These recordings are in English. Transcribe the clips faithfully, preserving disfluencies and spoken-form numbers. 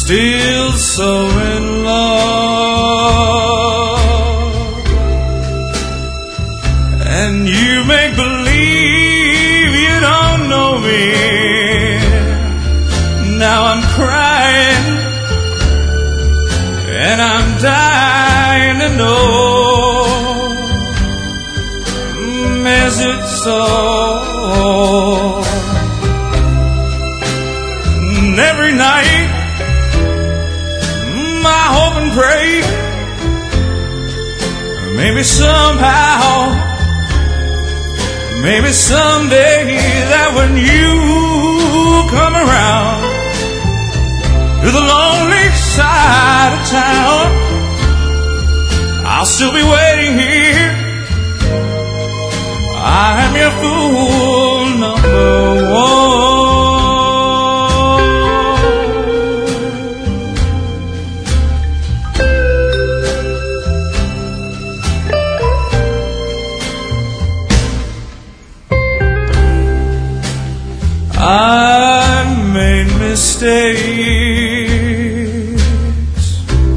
still so in love, and you make believe you don't know me. Now I'm crying and I'm dying to know, is it so? And every night I hope and pray, maybe somehow, maybe someday, that when you come around to the lonely side of town, I'll still be waiting here. I am your fool number one. I've made mistakes.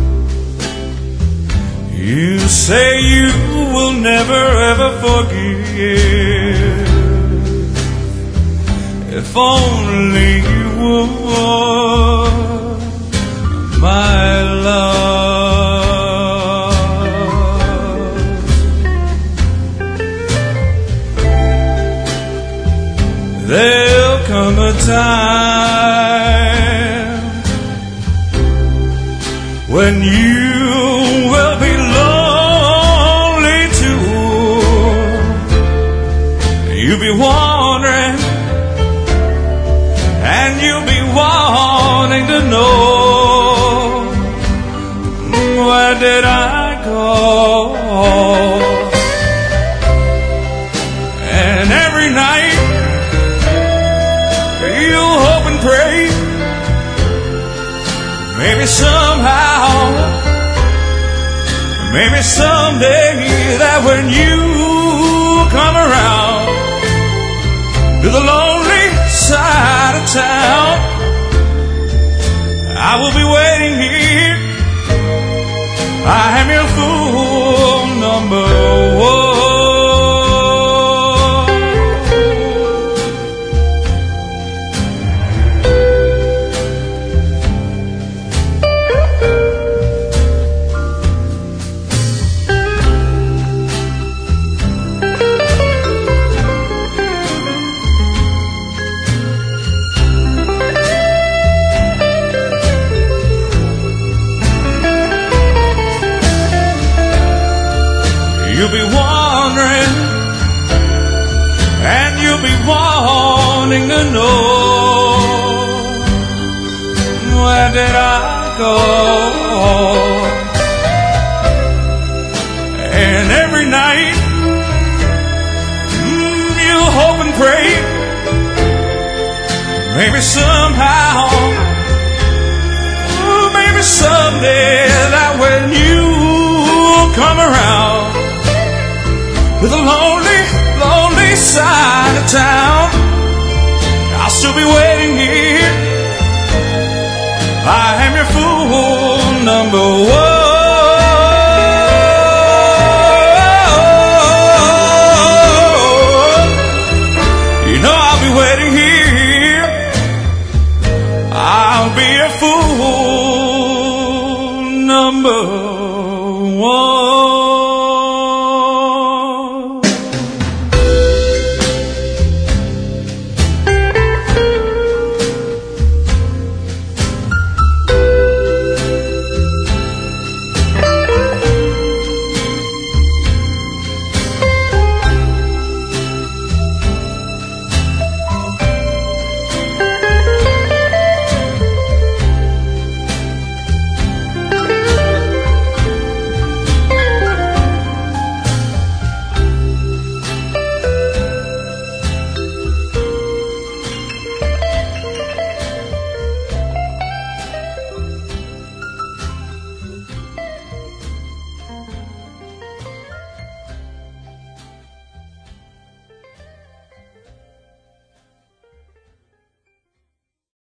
You say you will never ever forgive. If only you would, my love. There'll come a time when you will be lonely too. You'll be wondering, and you'll be wanting to know, where did I go? And every night you hope and pray, maybe somehow, maybe someday, that when you come around to the lonely side of town, I will be waiting here. I am your fool number one. You'll be wondering, and you'll be wanting to know, where did I go? And every night mm, you hope and pray, maybe somehow, maybe someday, that when you come around to the lonely, lonely side of town, I'll still be waiting here. I am your fool number one. You know I'll be waiting here. I'll be your fool number